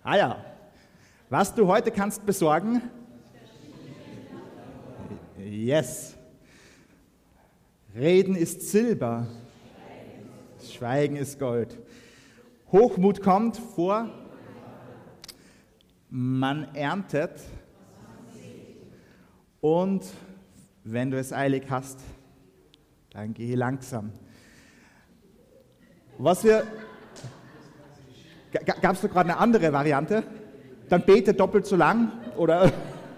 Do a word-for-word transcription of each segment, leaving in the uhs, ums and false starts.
Ah ja, was du heute kannst besorgen? Yes. Reden ist Silber, Schweigen ist Gold. Hochmut kommt vor, man erntet und wenn du es eilig hast, dann gehe langsam. Was wir... Gab es da gerade eine andere Variante? Dann bete doppelt so lang, oder?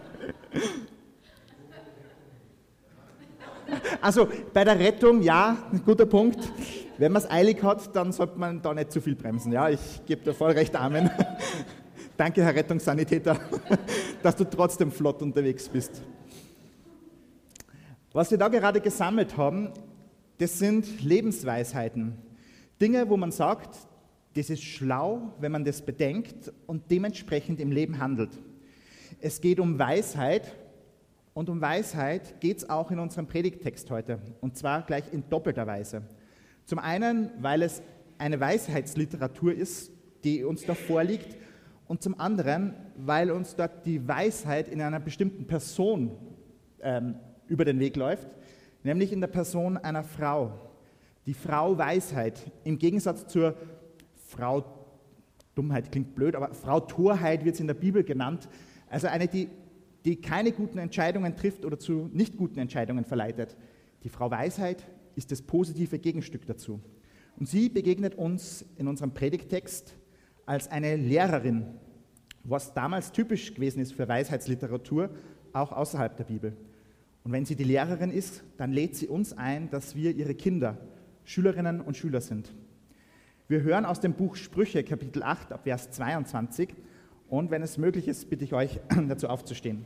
Also bei der Rettung, ja, ein guter Punkt. Wenn man es eilig hat, dann sollte man da nicht zu viel bremsen. Ja, ich gebe dir voll recht, Amen. Danke, Herr Rettungssanitäter, dass du trotzdem flott unterwegs bist. Was wir da gerade gesammelt haben, das sind Lebensweisheiten. Dinge, wo man sagt, das ist schlau, wenn man das bedenkt und dementsprechend im Leben handelt. Es geht um Weisheit und um Weisheit geht es auch in unserem Predigttext heute und zwar gleich in doppelter Weise. Zum einen, weil es eine Weisheitsliteratur ist, die uns da vorliegt und zum anderen, weil uns dort die Weisheit in einer bestimmten Person ähm, über den Weg läuft, nämlich in der Person einer Frau. Die Frau Weisheit, im Gegensatz zur Frau, Dummheit klingt blöd, aber Frau Torheit wird es in der Bibel genannt. Also eine, die, die keine guten Entscheidungen trifft oder zu nicht guten Entscheidungen verleitet. Die Frau Weisheit ist das positive Gegenstück dazu. Und sie begegnet uns in unserem Predigttext als eine Lehrerin, was damals typisch gewesen ist für Weisheitsliteratur, auch außerhalb der Bibel. Und wenn sie die Lehrerin ist, dann lädt sie uns ein, dass wir ihre Kinder, Schülerinnen und Schüler sind. Wir hören aus dem Buch Sprüche, Kapitel acht, ab Vers zweiundzwanzig. Und wenn es möglich ist, bitte ich euch, dazu aufzustehen.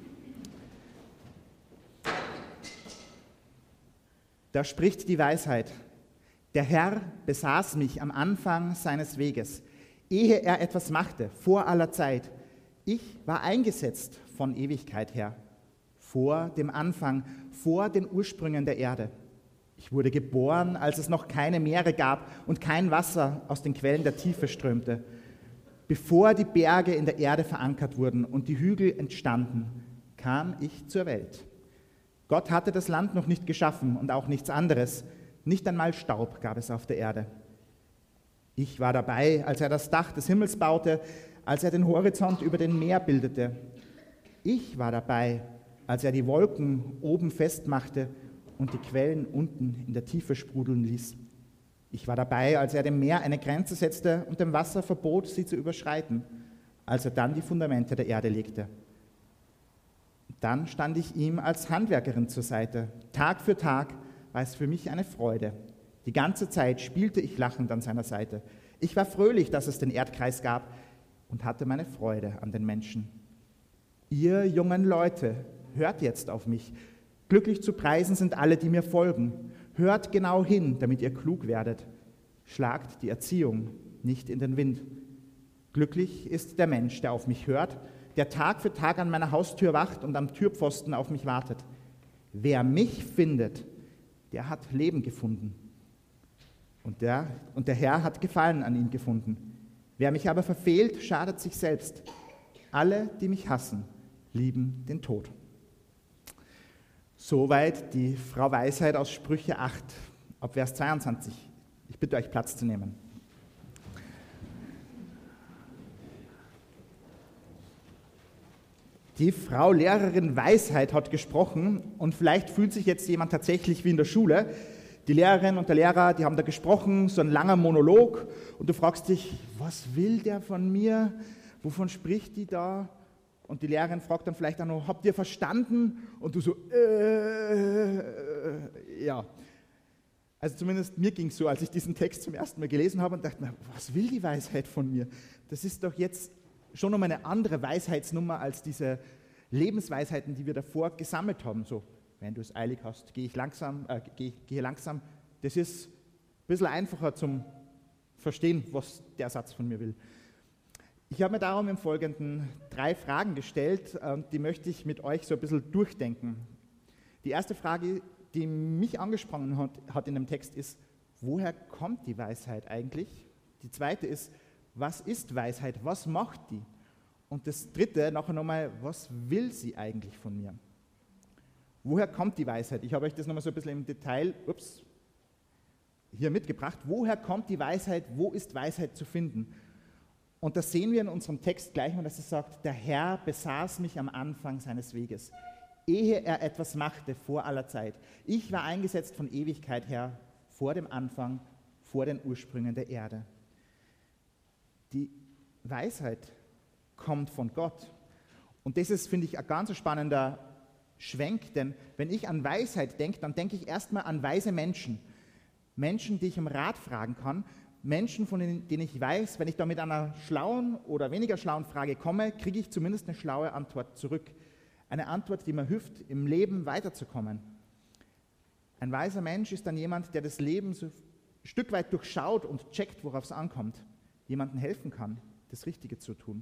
Da spricht die Weisheit: Der Herr besaß mich am Anfang seines Weges, ehe er etwas machte, vor aller Zeit. Ich war eingesetzt von Ewigkeit her, vor dem Anfang, vor den Ursprüngen der Erde. Ich wurde geboren, als es noch keine Meere gab und kein Wasser aus den Quellen der Tiefe strömte. Bevor die Berge in der Erde verankert wurden und die Hügel entstanden, kam ich zur Welt. Gott hatte das Land noch nicht geschaffen und auch nichts anderes. Nicht einmal Staub gab es auf der Erde. Ich war dabei, als er das Dach des Himmels baute, als er den Horizont über dem Meer bildete. Ich war dabei, als er die Wolken oben festmachte und die Quellen unten in der Tiefe sprudeln ließ. Ich war dabei, als er dem Meer eine Grenze setzte und dem Wasser verbot, sie zu überschreiten, als er dann die Fundamente der Erde legte. Dann stand ich ihm als Handwerkerin zur Seite. Tag für Tag war es für mich eine Freude. Die ganze Zeit spielte ich lachend an seiner Seite. Ich war fröhlich, dass es den Erdkreis gab und hatte meine Freude an den Menschen. Ihr jungen Leute, hört jetzt auf mich. Glücklich zu preisen sind alle, die mir folgen. Hört genau hin, damit ihr klug werdet. Schlagt die Erziehung nicht in den Wind. Glücklich ist der Mensch, der auf mich hört, der Tag für Tag an meiner Haustür wacht und am Türpfosten auf mich wartet. Wer mich findet, der hat Leben gefunden. Und der, und der Herr hat Gefallen an ihm gefunden. Wer mich aber verfehlt, schadet sich selbst. Alle, die mich hassen, lieben den Tod. Soweit die Frau Weisheit aus Sprüche acht, ab Vers zweiundzwanzig. Ich bitte euch, Platz zu nehmen. Die Frau Lehrerin Weisheit hat gesprochen und vielleicht fühlt sich jetzt jemand tatsächlich wie in der Schule. Die Lehrerin und der Lehrer, die haben da gesprochen, so ein langer Monolog und du fragst dich, was will der von mir? Wovon spricht die da? Und die Lehrerin fragt dann vielleicht auch noch, habt ihr verstanden? Und du so, äh, ja. Also zumindest mir ging es so, als ich diesen Text zum ersten Mal gelesen habe und dachte mir, was will die Weisheit von mir? Das ist doch jetzt schon um eine andere Weisheitsnummer als diese Lebensweisheiten, die wir davor gesammelt haben. So, wenn du es eilig hast, gehe ich langsam, äh, gehe, gehe langsam. Das ist ein bisschen einfacher zum Verstehen, was der Satz von mir will. Ich habe mir darum im Folgenden drei Fragen gestellt, und die möchte ich mit euch so ein bisschen durchdenken. Die erste Frage, die mich angesprochen hat, hat in dem Text ist, woher kommt die Weisheit eigentlich? Die zweite ist, was ist Weisheit? Was macht die? Und das dritte, nachher nochmal, was will sie eigentlich von mir? Woher kommt die Weisheit? Ich habe euch das nochmal so ein bisschen im Detail ups, hier mitgebracht. Woher kommt die Weisheit? Wo ist Weisheit zu finden? Und das sehen wir in unserem Text gleich mal, dass es sagt, der Herr besaß mich am Anfang seines Weges, ehe er etwas machte vor aller Zeit. Ich war eingesetzt von Ewigkeit her, vor dem Anfang, vor den Ursprüngen der Erde. Die Weisheit kommt von Gott. Und das ist, finde ich, ein ganz spannender Schwenk, denn wenn ich an Weisheit denke, dann denke ich erstmal an weise Menschen. Menschen, die ich um Rat fragen kann, Menschen, von denen, denen ich weiß, wenn ich da mit einer schlauen oder weniger schlauen Frage komme, kriege ich zumindest eine schlaue Antwort zurück. Eine Antwort, die mir hilft, im Leben weiterzukommen. Ein weiser Mensch ist dann jemand, der das Leben so ein Stück weit durchschaut und checkt, worauf es ankommt, jemandem helfen kann, das Richtige zu tun.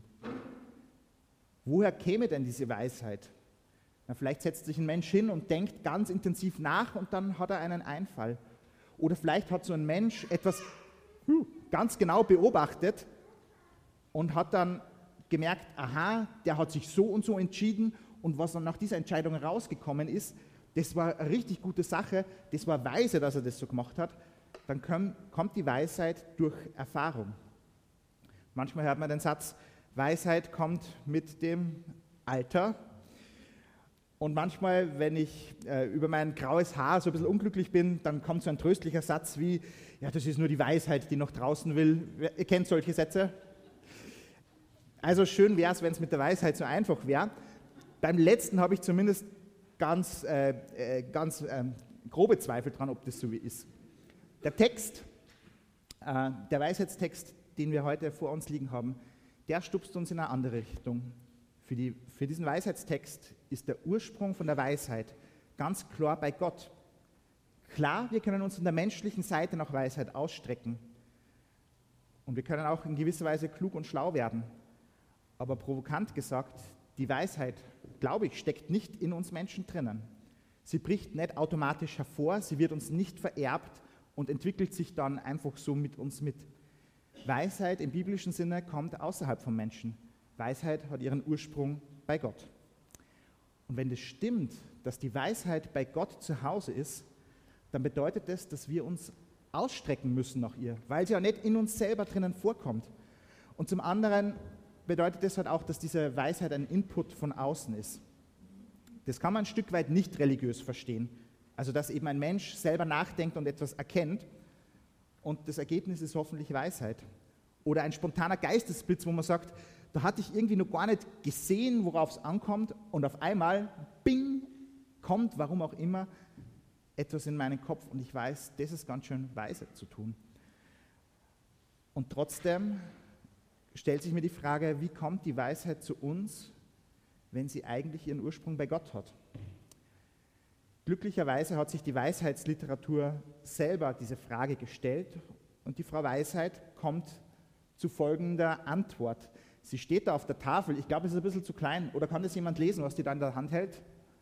Woher käme denn diese Weisheit? Na, vielleicht setzt sich ein Mensch hin und denkt ganz intensiv nach und dann hat er einen Einfall. Oder vielleicht hat so ein Mensch etwas uh, ganz genau beobachtet und hat dann gemerkt, aha, der hat sich so und so entschieden und was dann nach dieser Entscheidung rausgekommen ist, das war eine richtig gute Sache, das war weise, dass er das so gemacht hat. Dann kommt die Weisheit durch Erfahrung. Manchmal hört man den Satz, Weisheit kommt mit dem Alter. Und manchmal, wenn ich äh, über mein graues Haar so ein bisschen unglücklich bin, dann kommt so ein tröstlicher Satz wie, ja, das ist nur die Weisheit, die noch draußen will. Ihr kennt solche Sätze? Also schön wäre es, wenn es mit der Weisheit so einfach wäre. Beim letzten habe ich zumindest ganz, äh, äh, ganz äh, grobe Zweifel dran, ob das so ist. Der Text, äh, der Weisheitstext, den wir heute vor uns liegen haben, der stupst uns in eine andere Richtung. Für, die, für diesen Weisheitstext ist der Ursprung von der Weisheit ganz klar bei Gott. Klar, wir können uns von der menschlichen Seite nach Weisheit ausstrecken und wir können auch in gewisser Weise klug und schlau werden. Aber provokant gesagt, die Weisheit, glaube ich, steckt nicht in uns Menschen drinnen. Sie bricht nicht automatisch hervor, sie wird uns nicht vererbt und entwickelt sich dann einfach so mit uns mit. Weisheit im biblischen Sinne kommt außerhalb vom Menschen. Weisheit hat ihren Ursprung bei Gott. Und wenn das stimmt, dass die Weisheit bei Gott zu Hause ist, dann bedeutet das, dass wir uns ausstrecken müssen nach ihr, weil sie ja nicht in uns selber drinnen vorkommt. Und zum anderen bedeutet das halt auch, dass diese Weisheit ein Input von außen ist. Das kann man ein Stück weit nicht religiös verstehen. Also dass eben ein Mensch selber nachdenkt und etwas erkennt und das Ergebnis ist hoffentlich Weisheit. Oder ein spontaner Geistesblitz, wo man sagt, da hatte ich irgendwie noch gar nicht gesehen, worauf es ankommt und auf einmal, bing, kommt, warum auch immer, etwas in meinen Kopf und ich weiß, das ist ganz schön weise zu tun. Und trotzdem stellt sich mir die Frage, wie kommt die Weisheit zu uns, wenn sie eigentlich ihren Ursprung bei Gott hat? Glücklicherweise hat sich die Weisheitsliteratur selber diese Frage gestellt und die Frau Weisheit kommt zu folgender Antwort. Sie steht da auf der Tafel, ich glaube, es ist ein bisschen zu klein. Oder kann das jemand lesen, was die da in der Hand hält?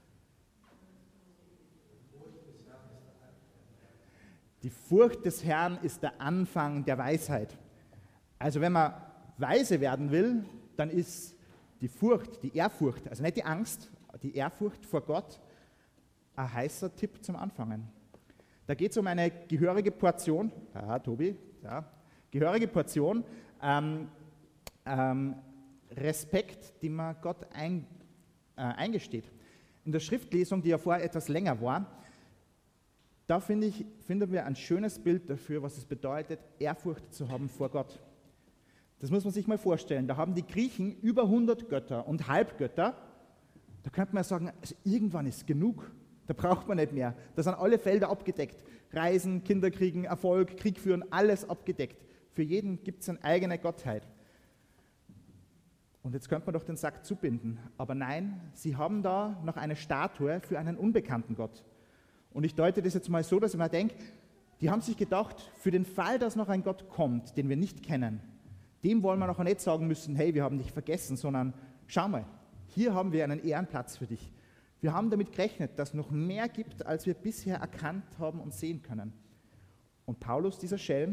Die Furcht des Herrn ist der Anfang der Weisheit. Also wenn man weise werden will, dann ist die Furcht, die Ehrfurcht, also nicht die Angst, die Ehrfurcht vor Gott, ein heißer Tipp zum Anfangen. Da geht es um eine gehörige Portion, ja, Tobi, ja, gehörige Portion, ähm, ähm, Respekt, den man Gott ein, äh, eingesteht. In der Schriftlesung, die ja vorher etwas länger war, da finde ich, finden wir ein schönes Bild dafür, was es bedeutet, Ehrfurcht zu haben vor Gott. Das muss man sich mal vorstellen. Da haben die Griechen über hundert Götter und Halbgötter. Da könnte man sagen, also irgendwann ist genug. Da braucht man nicht mehr. Da sind alle Felder abgedeckt. Reisen, Kinder kriegen, Erfolg, Krieg führen, alles abgedeckt. Für jeden gibt es eine eigene Gottheit. Und jetzt könnte man doch den Sack zubinden. Aber nein, sie haben da noch eine Statue für einen unbekannten Gott. Und ich deute das jetzt mal so, dass ich mir denke, die haben sich gedacht, für den Fall, dass noch ein Gott kommt, den wir nicht kennen, dem wollen wir noch nicht sagen müssen, hey, wir haben dich vergessen, sondern schau mal, hier haben wir einen Ehrenplatz für dich. Wir haben damit gerechnet, dass es noch mehr gibt, als wir bisher erkannt haben und sehen können. Und Paulus, dieser Schelm,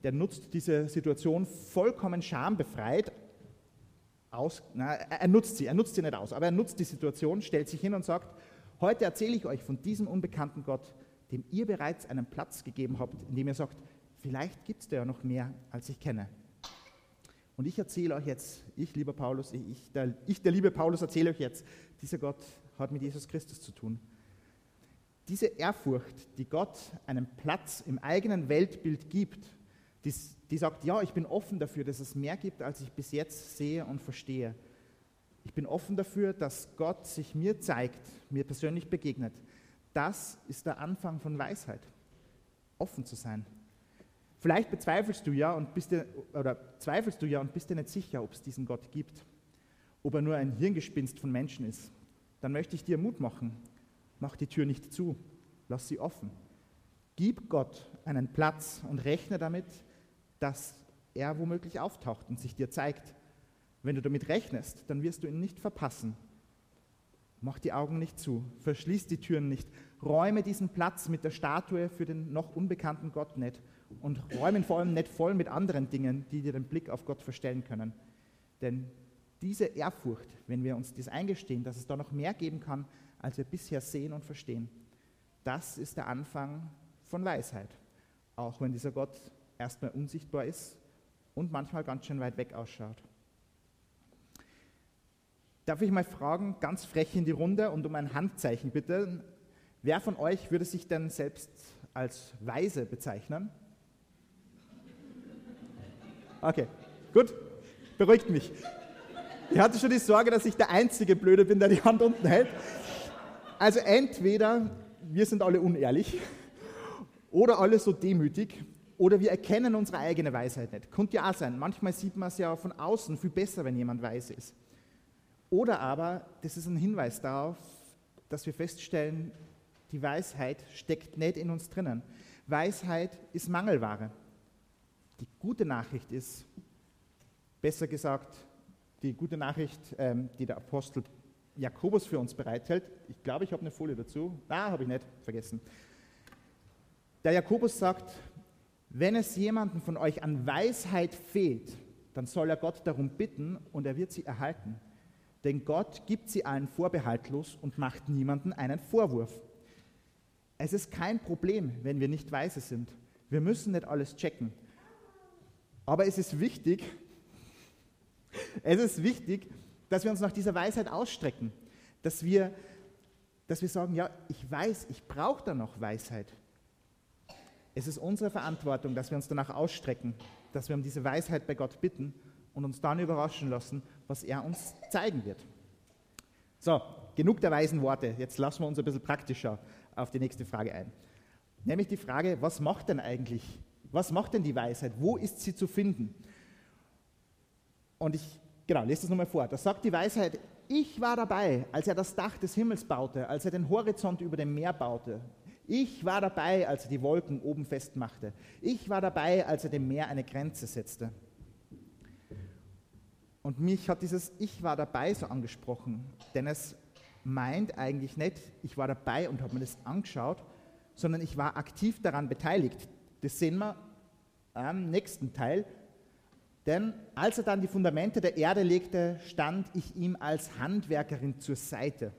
der nutzt diese Situation vollkommen schambefreit aus. Na, er nutzt sie, er nutzt sie nicht aus, aber er nutzt die Situation, stellt sich hin und sagt, heute erzähle ich euch von diesem unbekannten Gott, dem ihr bereits einen Platz gegeben habt, indem ihr sagt, vielleicht gibt es da ja noch mehr, als ich kenne. Und ich erzähle euch jetzt, ich, lieber Paulus, ich der, ich, der liebe Paulus, erzähle euch jetzt, dieser Gott hat mit Jesus Christus zu tun. Diese Ehrfurcht, die Gott einen Platz im eigenen Weltbild gibt, die, die sagt, ja, ich bin offen dafür, dass es mehr gibt, als ich bis jetzt sehe und verstehe. Ich bin offen dafür, dass Gott sich mir zeigt, mir persönlich begegnet. Das ist der Anfang von Weisheit, offen zu sein. Vielleicht bezweifelst du ja und bist dir, oder zweifelst du ja und bist dir nicht sicher, ob es diesen Gott gibt, ob er nur ein Hirngespinst von Menschen ist. Dann möchte ich dir Mut machen. Mach die Tür nicht zu, lass sie offen. Gib Gott einen Platz und rechne damit, dass er womöglich auftaucht und sich dir zeigt. Wenn du damit rechnest, dann wirst du ihn nicht verpassen. Mach die Augen nicht zu, verschließ die Türen nicht, räume diesen Platz mit der Statue für den noch unbekannten Gott nicht und räume ihn vor allem nicht voll mit anderen Dingen, die dir den Blick auf Gott verstellen können. Denn diese Ehrfurcht, wenn wir uns das eingestehen, dass es da noch mehr geben kann, als wir bisher sehen und verstehen, das ist der Anfang von Weisheit. Auch wenn dieser Gott erstmal unsichtbar ist und manchmal ganz schön weit weg ausschaut. Darf ich mal fragen, ganz frech in die Runde und um ein Handzeichen bitte, wer von euch würde sich denn selbst als weise bezeichnen? Okay, gut, beruhigt mich. Ich hatte schon die Sorge, dass ich der einzige Blöde bin, der die Hand unten hält. Also entweder wir sind alle unehrlich oder alle so demütig oder wir erkennen unsere eigene Weisheit nicht. Könnte ja auch sein. Manchmal sieht man es ja von außen viel besser, wenn jemand weise ist. Oder aber, das ist ein Hinweis darauf, dass wir feststellen, die Weisheit steckt nicht in uns drinnen. Weisheit ist Mangelware. Die gute Nachricht ist, besser gesagt, die gute Nachricht, ähm, die der Apostel Jakobus für uns bereithält. Ich glaube, ich habe eine Folie dazu. Ah, habe ich nicht, vergessen. Der Jakobus sagt, wenn es jemandem von euch an Weisheit fehlt, dann soll er Gott darum bitten und er wird sie erhalten. Denn Gott gibt sie allen vorbehaltlos und macht niemandem einen Vorwurf. Es ist kein Problem, wenn wir nicht weise sind. Wir müssen nicht alles checken. Aber es ist wichtig, es ist wichtig, dass wir uns nach dieser Weisheit ausstrecken. Dass wir, dass wir sagen, ja, ich weiß, ich brauche da noch Weisheit. Es ist unsere Verantwortung, dass wir uns danach ausstrecken, dass wir um diese Weisheit bei Gott bitten und uns dann überraschen lassen, was er uns zeigen wird. So, genug der weisen Worte. Jetzt lassen wir uns ein bisschen praktischer auf die nächste Frage ein. Nämlich die Frage, was macht denn eigentlich, was macht denn die Weisheit? Wo ist sie zu finden? Und ich, genau, lese das nochmal vor. Da sagt die Weisheit, ich war dabei, als er das Dach des Himmels baute, als er den Horizont über dem Meer baute. Ich war dabei, als er die Wolken oben festmachte. Ich war dabei, als er dem Meer eine Grenze setzte. Und mich hat dieses Ich war dabei so angesprochen, denn es meint eigentlich nicht, ich war dabei und habe mir das angeschaut, sondern ich war aktiv daran beteiligt. Das sehen wir am nächsten Teil. Denn als er dann die Fundamente der Erde legte, stand ich ihm als Handwerkerin zur Seite.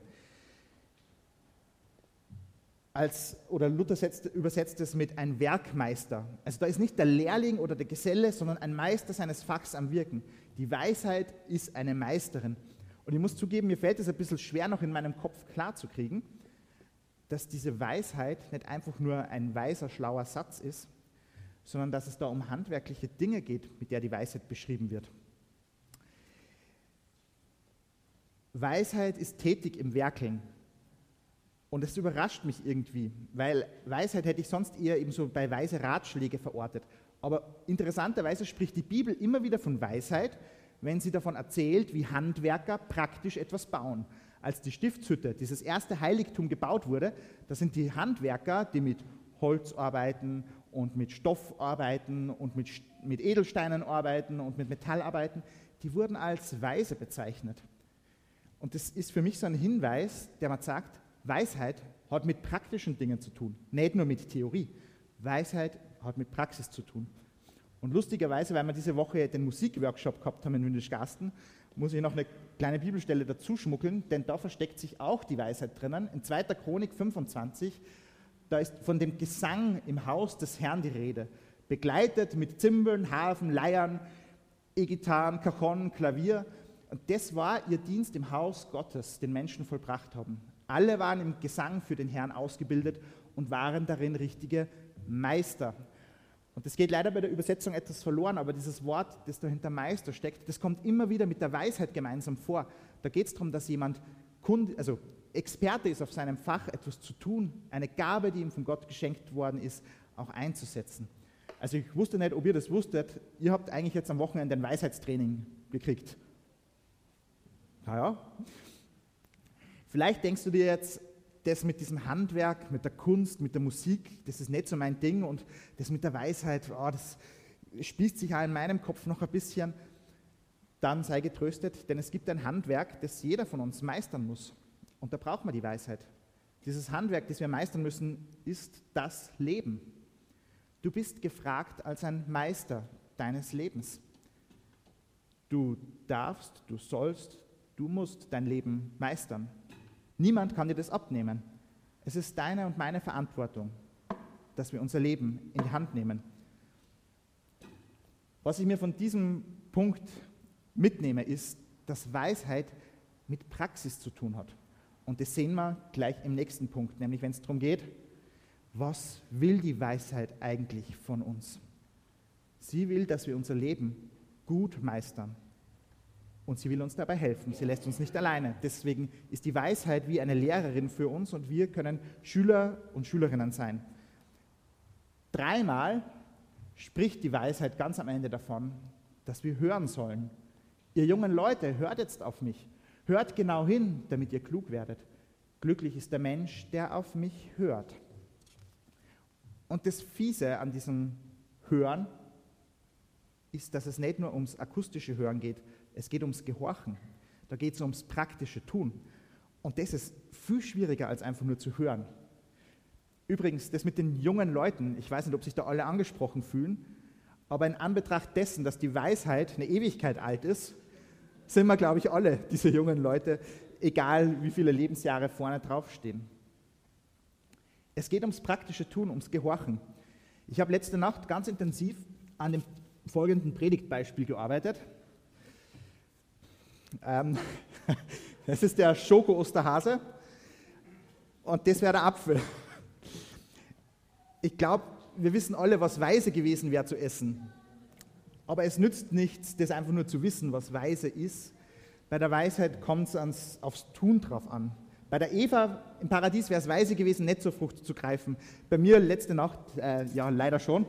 Als, oder Luther setzt, übersetzt es mit ein Werkmeister. Also da ist nicht der Lehrling oder der Geselle, sondern ein Meister seines Fachs am Wirken. Die Weisheit ist eine Meisterin. Und ich muss zugeben, mir fällt es ein bisschen schwer, noch in meinem Kopf klarzukriegen, dass diese Weisheit nicht einfach nur ein weiser, schlauer Satz ist, sondern dass es da um handwerkliche Dinge geht, mit der die Weisheit beschrieben wird. Weisheit ist tätig im Werkeln. Und das überrascht mich irgendwie, weil Weisheit hätte ich sonst eher eben so bei weise Ratschläge verortet. Aber interessanterweise spricht die Bibel immer wieder von Weisheit, wenn sie davon erzählt, wie Handwerker praktisch etwas bauen. Als die Stiftshütte, dieses erste Heiligtum gebaut wurde, da sind die Handwerker, die mit Holz arbeiten und mit Stoff arbeiten und mit, mit Edelsteinen arbeiten und mit Metall arbeiten, die wurden als weise bezeichnet. Und das ist für mich so ein Hinweis, der mir sagt, Weisheit hat mit praktischen Dingen zu tun, nicht nur mit Theorie. Weisheit hat mit Praxis zu tun. Und lustigerweise, weil wir diese Woche den Musikworkshop gehabt haben in Windischgarsten, muss ich noch eine kleine Bibelstelle dazu schmuggeln, denn da versteckt sich auch die Weisheit drinnen. In zweiter Chronik fünfundzwanzig, da ist von dem Gesang im Haus des Herrn die Rede, begleitet mit Zimbeln, Harfen, Leiern, E-Gitarren, Cajon, Klavier. Und das war ihr Dienst im Haus Gottes, den Menschen vollbracht haben. Alle waren im Gesang für den Herrn ausgebildet und waren darin richtige Meister. Und das geht leider bei der Übersetzung etwas verloren, aber dieses Wort, das dahinter Meister steckt, das kommt immer wieder mit der Weisheit gemeinsam vor. Da geht es darum, dass jemand Kunde, also Experte ist auf seinem Fach, etwas zu tun, eine Gabe, die ihm von Gott geschenkt worden ist, auch einzusetzen. Also ich wusste nicht, ob ihr das wusstet, ihr habt eigentlich jetzt am Wochenende ein Weisheitstraining gekriegt. Naja, vielleicht denkst du dir jetzt, das mit diesem Handwerk, mit der Kunst, mit der Musik, das ist nicht so mein Ding und das mit der Weisheit, oh, das spießt sich auch in meinem Kopf noch ein bisschen. Dann sei getröstet, denn es gibt ein Handwerk, das jeder von uns meistern muss. Und da braucht man die Weisheit. Dieses Handwerk, das wir meistern müssen, ist das Leben. Du bist gefragt als ein Meister deines Lebens. Du darfst, du sollst, du musst dein Leben meistern. Niemand kann dir das abnehmen. Es ist deine und meine Verantwortung, dass wir unser Leben in die Hand nehmen. Was ich mir von diesem Punkt mitnehme, ist, dass Weisheit mit Praxis zu tun hat. Und das sehen wir gleich im nächsten Punkt, nämlich wenn es darum geht, was will die Weisheit eigentlich von uns? Sie will, dass wir unser Leben gut meistern. Und sie will uns dabei helfen. Sie lässt uns nicht alleine. Deswegen ist die Weisheit wie eine Lehrerin für uns und wir können Schüler und Schülerinnen sein. Dreimal spricht die Weisheit ganz am Ende davon, dass wir hören sollen. Ihr jungen Leute, hört jetzt auf mich. Hört genau hin, damit ihr klug werdet. Glücklich ist der Mensch, der auf mich hört. Und das Fiese an diesem Hören ist, dass es nicht nur ums akustische Hören geht, es geht ums Gehorchen. Da geht es ums praktische Tun. Und das ist viel schwieriger, als einfach nur zu hören. Übrigens, das mit den jungen Leuten, ich weiß nicht, ob sich da alle angesprochen fühlen, aber in Anbetracht dessen, dass die Weisheit eine Ewigkeit alt ist, sind wir, glaube ich, alle diese jungen Leute, egal wie viele Lebensjahre vorne draufstehen. Es geht ums praktische Tun, ums Gehorchen. Ich habe letzte Nacht ganz intensiv an dem folgenden Predigtbeispiel gearbeitet. Ähm, das ist der Schoko-Osterhase und das wäre der Apfel. Ich glaube, wir wissen alle, was weise gewesen wäre zu essen. Aber es nützt nichts, das einfach nur zu wissen, was weise ist. Bei der Weisheit kommt es aufs Tun drauf an. Bei der Eva im Paradies wäre es weise gewesen, nicht zur Frucht zu greifen. Bei mir letzte Nacht, äh, ja leider schon.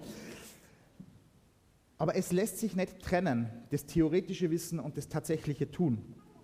Aber es lässt sich nicht trennen, das theoretische Wissen und das tatsächliche Tun.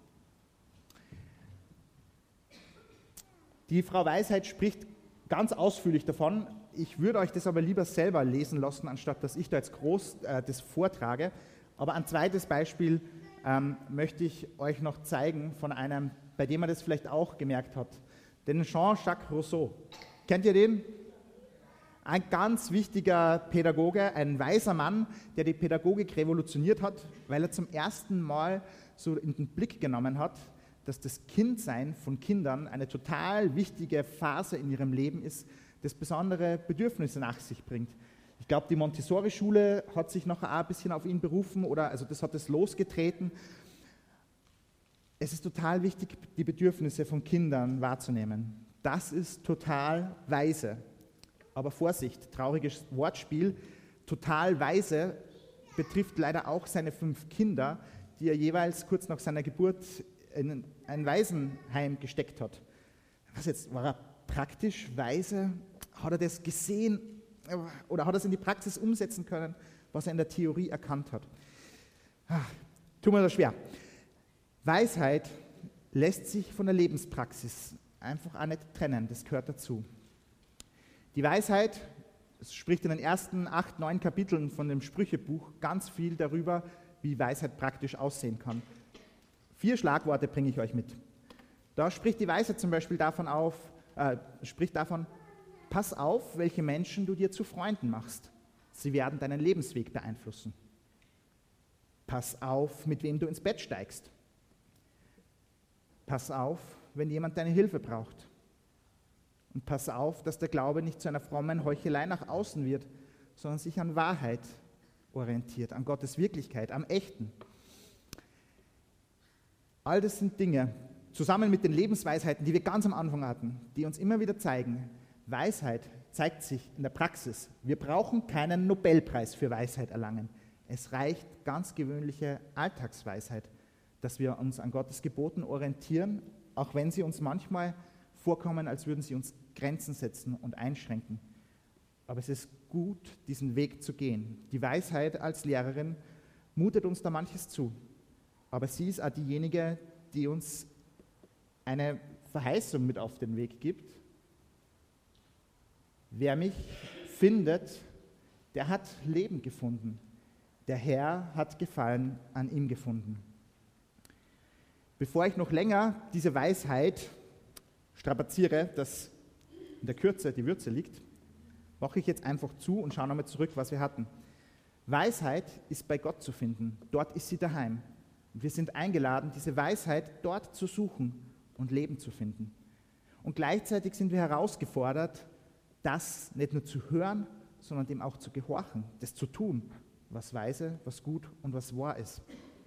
Die Frau Weisheit spricht ganz ausführlich davon. Ich würde euch das aber lieber selber lesen lassen, anstatt dass ich da jetzt groß äh, das vortrage. Aber ein zweites Beispiel ähm, möchte ich euch noch zeigen von einem, bei dem man das vielleicht auch gemerkt hat. Den Jean-Jacques Rousseau. Kennt ihr den? Ein ganz wichtiger Pädagoge, ein weiser Mann, der die Pädagogik revolutioniert hat, weil er zum ersten Mal so in den Blick genommen hat, dass das Kindsein von Kindern eine total wichtige Phase in ihrem Leben ist, das besondere Bedürfnisse nach sich bringt. Ich glaube, die Montessori-Schule hat sich noch ein bisschen auf ihn berufen, oder also das hat es losgetreten. Es ist total wichtig, die Bedürfnisse von Kindern wahrzunehmen. Das ist total weise. Aber Vorsicht, trauriges Wortspiel, total weise betrifft leider auch seine fünf Kinder, die er jeweils kurz nach seiner Geburt in ein Waisenheim gesteckt hat. Was jetzt, war er praktisch weise? Hat er das gesehen oder hat er es in die Praxis umsetzen können, was er in der Theorie erkannt hat? Ach, tut mir das schwer. Weisheit lässt sich von der Lebenspraxis einfach auch nicht trennen, das gehört dazu. Die Weisheit, es spricht in den ersten acht, neun Kapiteln von dem Sprüchebuch ganz viel darüber, wie Weisheit praktisch aussehen kann. Vier Schlagworte bringe ich euch mit. Da spricht die Weisheit zum Beispiel davon auf, äh, spricht davon, pass auf, welche Menschen du dir zu Freunden machst. Sie werden deinen Lebensweg beeinflussen. Pass auf, mit wem du ins Bett steigst. Pass auf, wenn jemand deine Hilfe braucht. Und pass auf, dass der Glaube nicht zu einer frommen Heuchelei nach außen wird, sondern sich an Wahrheit orientiert, an Gottes Wirklichkeit, am Echten. All das sind Dinge, zusammen mit den Lebensweisheiten, die wir ganz am Anfang hatten, die uns immer wieder zeigen, Weisheit zeigt sich in der Praxis. Wir brauchen keinen Nobelpreis für Weisheit erlangen. Es reicht ganz gewöhnliche Alltagsweisheit, dass wir uns an Gottes Geboten orientieren, auch wenn sie uns manchmal vorkommen, als würden sie uns Grenzen setzen und einschränken. Aber es ist gut, diesen Weg zu gehen. Die Weisheit als Lehrerin mutet uns da manches zu. Aber sie ist auch diejenige, die uns eine Verheißung mit auf den Weg gibt. Wer mich findet, der hat Leben gefunden. Der Herr hat Gefallen an ihm gefunden. Bevor ich noch länger diese Weisheit strapaziere, dass in der Kürze die Würze liegt, mache ich jetzt einfach zu und schaue nochmal zurück, was wir hatten. Weisheit ist bei Gott zu finden. Dort ist sie daheim. Und wir sind eingeladen, diese Weisheit dort zu suchen und Leben zu finden. Und gleichzeitig sind wir herausgefordert, das nicht nur zu hören, sondern dem auch zu gehorchen, das zu tun, was weise, was gut und was wahr ist.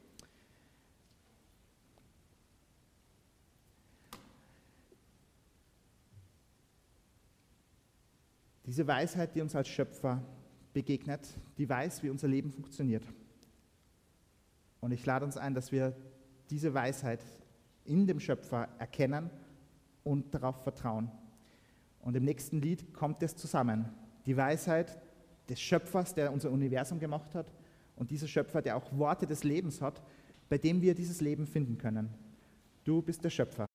Diese Weisheit, die uns als Schöpfer begegnet, die weiß, wie unser Leben funktioniert. Und ich lade uns ein, dass wir diese Weisheit in dem Schöpfer erkennen und darauf vertrauen. Und im nächsten Lied kommt es zusammen. Die Weisheit des Schöpfers, der unser Universum gemacht hat, und dieser Schöpfer, der auch Worte des Lebens hat, bei dem wir dieses Leben finden können. Du bist der Schöpfer.